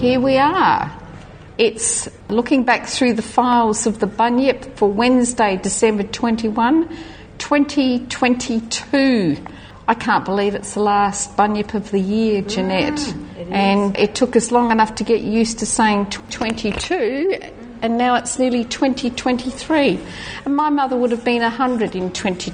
here we are. It's looking back through the files of the Bunyip for Wednesday, December 21, 2022. I can't believe it's the last Bunyip of the year, Jeanette. And it took us long enough to get used to saying 22, and now it's nearly 2023. And my mother would have been 100 in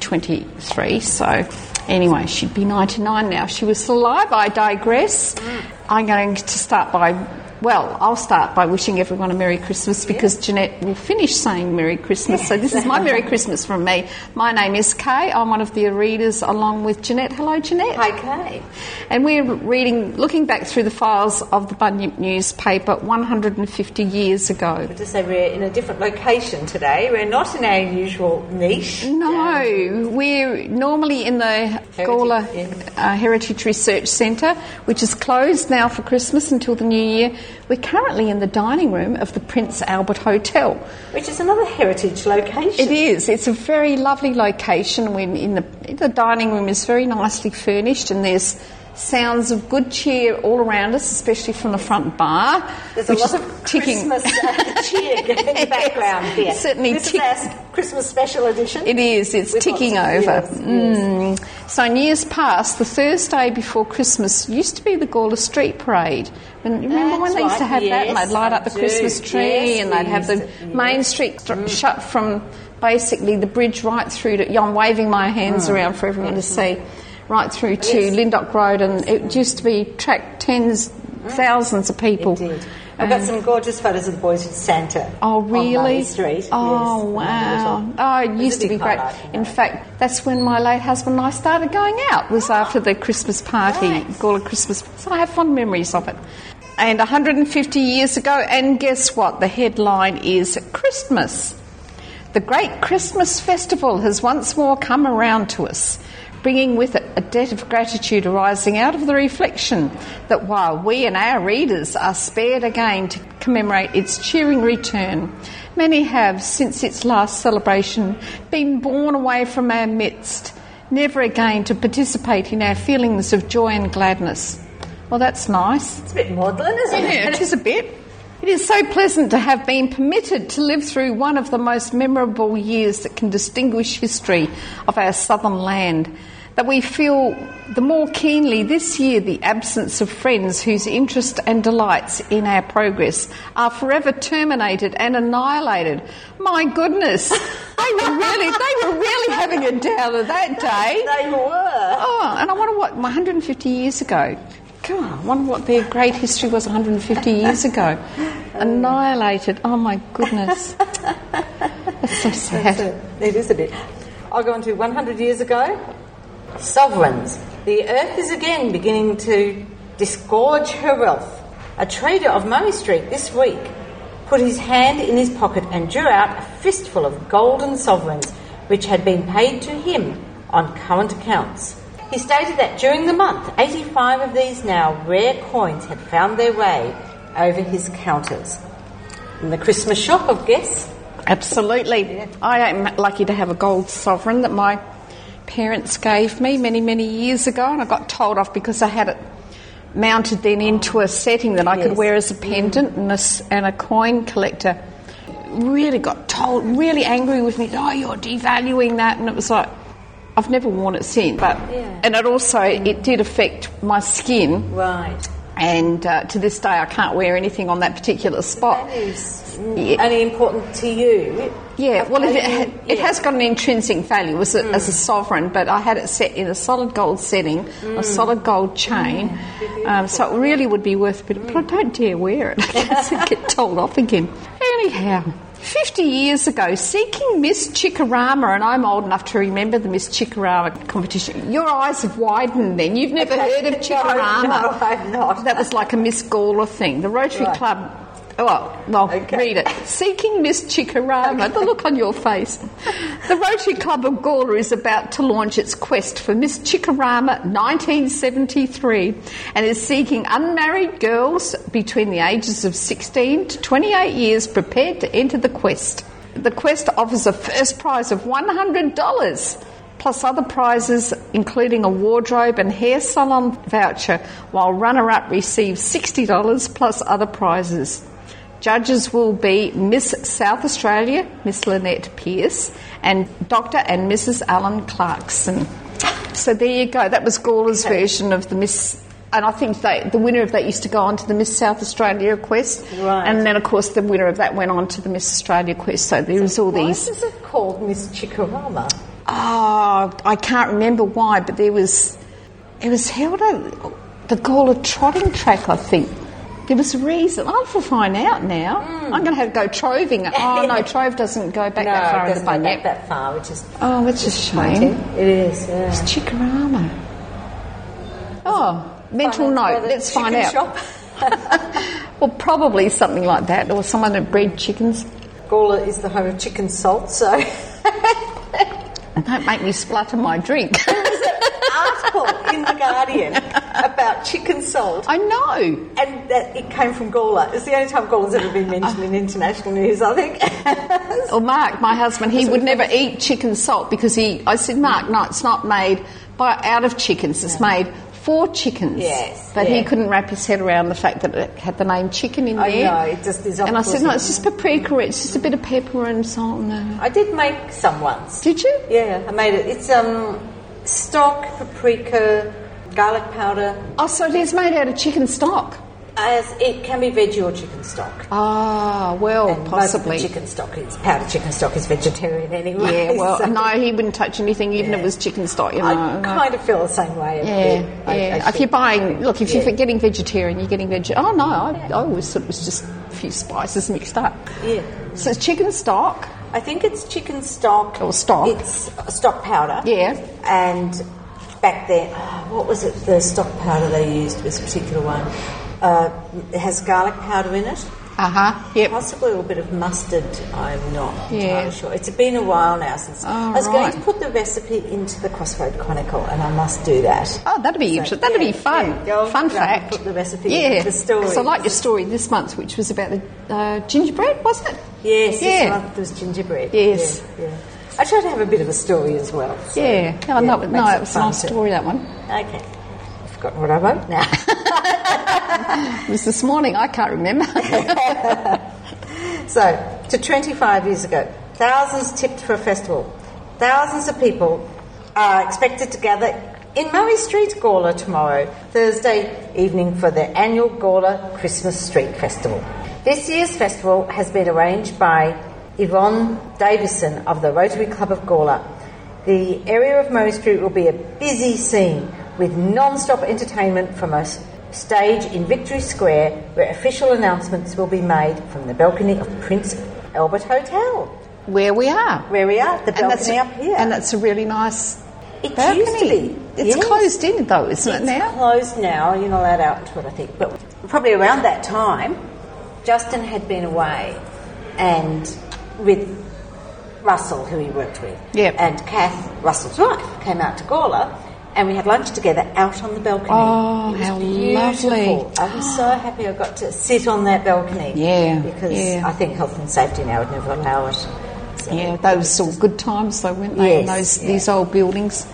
2023, so anyway, she'd be 99 now if she was still alive. I digress. I'm going to start by... Well, I'll start by wishing everyone a Merry Christmas because Jeanette will finish saying Merry Christmas. Yes. So this is my Merry Christmas from me. My name is Kay. I'm one of the readers along with Jeanette. Hello, Jeanette. Hi, Kay. And we're looking back through the files of the Bunyip newspaper 150 years ago. Just say we're in a different location today. We're not in our usual niche. No, we're normally in the Gawler Heritage Research Centre, which is closed now for Christmas until the new year. We're currently in the dining room of the Prince Albert Hotel. Which is another heritage location. It is. It's a very lovely location. The dining room is very nicely furnished and there's sounds of good cheer all around us, especially from the front bar. There's a lot of Christmas cheer in the background here. Certainly. This is our Christmas special edition. It is. It's ticking over. Yes. So in years past, the Thursday before Christmas used to be the Gawler Street Parade. Remember when they used to have that and they'd light up the Christmas tree and they'd have the main street shut from basically the bridge right through to... I'm waving my hands around for everyone to see. Right through to Lindock Road, and it used to be attract thousands of people. It did. I've got some gorgeous photos of the boys with Santa. Oh, really? On Main Street. Oh, yes. Wow. Oh, it used to be great. In fact, that's when my late husband and I started going out, was after the Christmas party, Gawler Christmas. So I have fond memories of it. And 150 years ago, and guess what? The headline is Christmas. The great Christmas festival has once more come around to us, bringing with it a debt of gratitude arising out of the reflection that while we and our readers are spared again to commemorate its cheering return, many have, since its last celebration, been borne away from our midst, never again to participate in our feelings of joy and gladness. Well, that's nice. It's a bit maudlin, isn't it? Yeah, it is a bit. It is so pleasant to have been permitted to live through one of the most memorable years that can distinguish history of our southern land, that we feel the more keenly this year the absence of friends whose interest and delights in our progress are forever terminated and annihilated. My goodness, they were really having a downer that day. They were. Oh, and I wonder what 150 years ago. Come on, I wonder what their great history was 150 years ago. Annihilated. Oh my goodness. That's so sad. It is a bit. I'll go on to 100 years ago. Sovereigns. The earth is again beginning to disgorge her wealth. A trader of Murray Street this week put his hand in his pocket and drew out a fistful of golden sovereigns which had been paid to him on current accounts. He stated that during the month, 85 of these now rare coins had found their way over his counters. In the Christmas shop, I guess? Absolutely. Yeah. I am lucky to have a gold sovereign that my parents gave me many, many years ago, and I got told off because I had it mounted then into a setting that I could wear as a pendant and a coin collector. Really got told, really angry with me, oh, you're devaluing that, and it was like, I've never worn it since, and it did affect my skin. Right. And to this day, I can't wear anything on that particular spot. That is only important to you. Yeah, well, it has got an intrinsic value as a sovereign, but I had it set in a solid gold setting, a solid gold chain, so it really would be worth a bit. But I don't dare wear it. I get told off again. Anyhow. 50 years ago, seeking Miss Chikorama, and I'm old enough to remember the Miss Chikorama competition. Your eyes have widened then. You've never heard of Chikorama. No, I've not. That was like a Miss Gawler thing. The Rotary Club... read it. Seeking Miss Chikorama. The look on your face. The Rotary Club of Gawler is about to launch its quest for Miss Chikorama 1973 and is seeking unmarried girls between the ages of 16 to 28 years prepared to enter the quest. The quest offers a first prize of $100 plus other prizes including a wardrobe and hair salon voucher, while runner-up receives $60 plus other prizes. Judges will be Miss South Australia, Miss Lynette Pearce, and Dr. and Mrs. Alan Clarkson. So there you go. That was Gawler's version of the Miss... And I think the winner of that used to go on to the Miss South Australia quest. Right. And then, of course, the winner of that went on to the Miss Australia quest. So there was all these... Why is it called Miss Chikorama? Oh, I can't remember why, but it was held at the Gawler trotting track, I think. There was a reason. I'll have to find out now. I'm going to have to go Troving. Oh, no, Trove doesn't go back that far in the bunyip. No, it doesn't go back that far, which is... Oh, that's a shame. It is, yeah. It's Chikorama. Oh... Mental note, let's find out. Well, probably something like that, or someone that bred chickens. Gawler is the home of chicken salt, so... Don't make me splutter my drink. There was an article in The Guardian about chicken salt. I know. And that it came from Gawler. It's the only time Gawler's ever been mentioned in international news, I think. Well, Mark, my husband, he would never eat chicken salt because I said, Mark, no, it's not made out of chickens. It's made for chickens. Yes. But he couldn't wrap his head around the fact that it had the name chicken in there. I know, it just is. And I said, no, it's just paprika. It's just a bit of pepper and salt. I did make some once. Did you? Yeah, I made it. It's stock, paprika, garlic powder. Oh, so it is made out of chicken stock? As it can be veggie or chicken stock. Ah, well, and possibly. Most of the chicken stock is powdered chicken stock is vegetarian anyway. Yeah, well, so. No, he wouldn't touch anything, even if it was chicken stock. You know, I kind of feel the same way. If you're buying, if you're getting vegetarian, you're getting vegetarian. Oh no, I always thought it was just a few spices mixed up. Yeah. So it's chicken stock. I think it's chicken stock. Or stock. It's stock powder. Yeah. And back then, what was it? The stock powder they used was a particular one. It has garlic powder in it. Yep. Possibly a little bit of mustard, I'm not entirely sure. It's been a while now since... I was going to put the recipe into the Crossroad Chronicle, and I must do that. Oh, that'd be interesting. That'd be fun. Yeah, fun fact. Put the recipe into the story. Because I like your story this month, which was about the gingerbread, wasn't it? Yes, this month was gingerbread. Yes. Yeah. I try to have a bit of a story as well. So, it was a nice story, that one. Okay. I've forgotten what I wrote now. It was this morning, I can't remember. So, to 25 years ago, thousands tipped for a festival. Thousands of people are expected to gather in Murray Street, Gawler, tomorrow, Thursday evening, for the annual Gawler Christmas Street Festival. This year's festival has been arranged by Yvonne Davison of the Rotary Club of Gawler. The area of Murray Street will be a busy scene with non-stop entertainment from a stage in Victory Square, where official announcements will be made from the balcony of Prince Albert Hotel. Where we are, the balcony up here. And that's a really nice balcony. Used to be. It's closed in though, isn't it now? It's closed now, you're not allowed out into it, I think. But probably around that time, Justin had been away and with Russell, who he worked with, and Kath, Russell's wife, came out to Gawler, and we had lunch together out on the balcony. Oh, how lovely. I was so happy I got to sit on that balcony. Yeah. Because I think health and safety now would never allow it. So, those were good times though, weren't they? Yes, in these old buildings.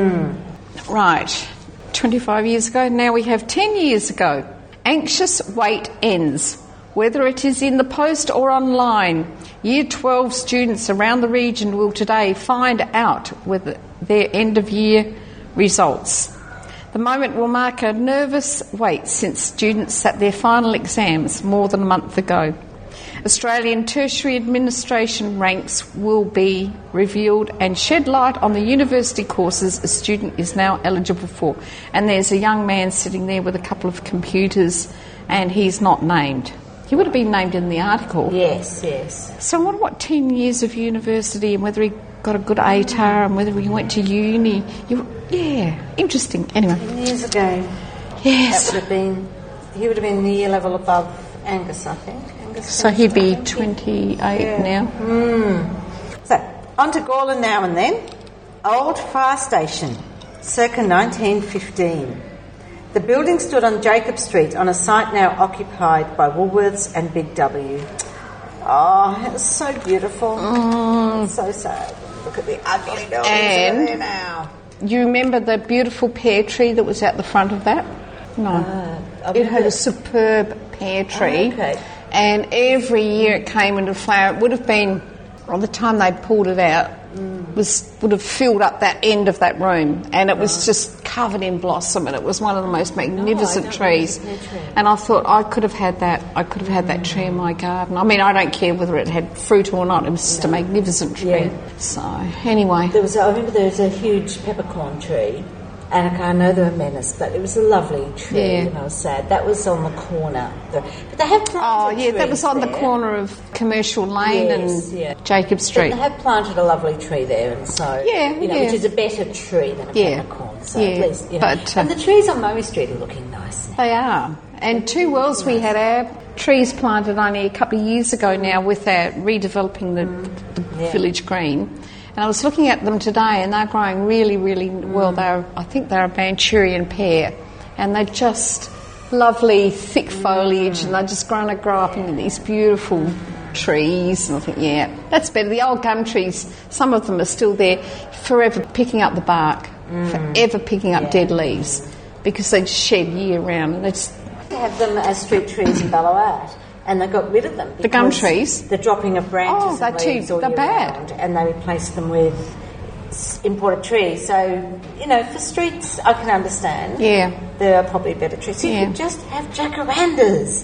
Right. 25 years ago. Now we have 10 years ago. Anxious wait ends. Whether it is in the post or online, Year 12 students around the region will today find out whether their end-of-year results. The moment will mark a nervous wait since students sat their final exams more than a month ago. Australian tertiary administration ranks will be revealed and shed light on the university courses a student is now eligible for. And there's a young man sitting there with a couple of computers and he's not named. He would have been named in the article. Yes, yes. So I wonder what 10 years of university and whether he got a good ATAR and whether he went to uni. Interesting. Anyway. 10 years ago. Yes. That would have been, he would have been the year level above Angus, I think. So he'd be 28 now. So, on to Gawler now and then. Old fire station, circa 1915. The building stood on Jacob Street on a site now occupied by Woolworths and Big W. Oh, it was so beautiful. So sad. look at the ugly buildings And- there now. You remember the beautiful pear tree that was out the front of that? No. It had a superb pear tree. Oh, okay. And every year it came into flower. It would have been, by the time they'd pulled it out, would have filled up that end of that room. And it was just covered in blossom, and it was one of the most magnificent trees. And I thought I could have had that. I could have had that tree in my garden. I mean, I don't care whether it had fruit or not. It was just a magnificent tree. Yeah. So, anyway. I remember there was a huge peppercorn tree, and I know they're a menace, but it was a lovely tree, Yeah. and I was sad. That was on the corner. But they have planted that was on the there. corner of Commercial Lane Yes, and yeah. Jacob Street. But they have planted a lovely tree there, and so which is a better tree than a peppercorn. So at least, but and the trees on Murray Street are looking nice now. they are. And Two Wells, we had our trees planted only a couple of years ago now with our redeveloping the village green. And I was looking at them today, and they're growing really, really well. I think they're a Manchurian pear, and they're just lovely, thick foliage, and they're just going to grow up into these beautiful trees. And I think, that's better. The old gum trees, some of them are still there, forever picking up the bark, forever picking up dead leaves, because they shed year round, and they just. They have them as street trees in Ballarat, and they got rid of them. The gum trees? The dropping of branches and leaves all they're year bad. round, and they replaced them with imported trees. So, for streets, I can understand. Yeah. There are probably better trees. So you could just have jacarandas.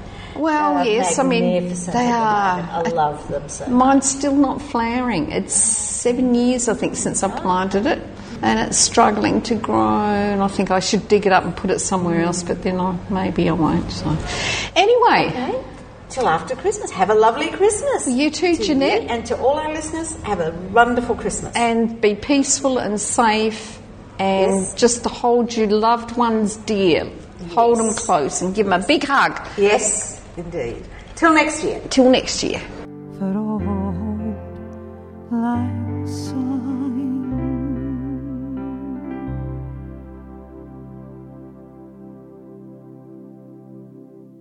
Well, yes, I mean, they are. I love them so. Mine's still not flowering. It's 7 years, I think, since I planted it, and it's struggling to grow, and I think I should dig it up and put it somewhere else, but then maybe I won't. So, anyway. Okay. Till after Christmas. Have a lovely Christmas. You too, Jeanette. And to all our listeners, have a wonderful Christmas. And be peaceful and safe, and just to hold your loved ones dear. Hold them close and give them a big hug. Yes, indeed. Till next year. Till next year.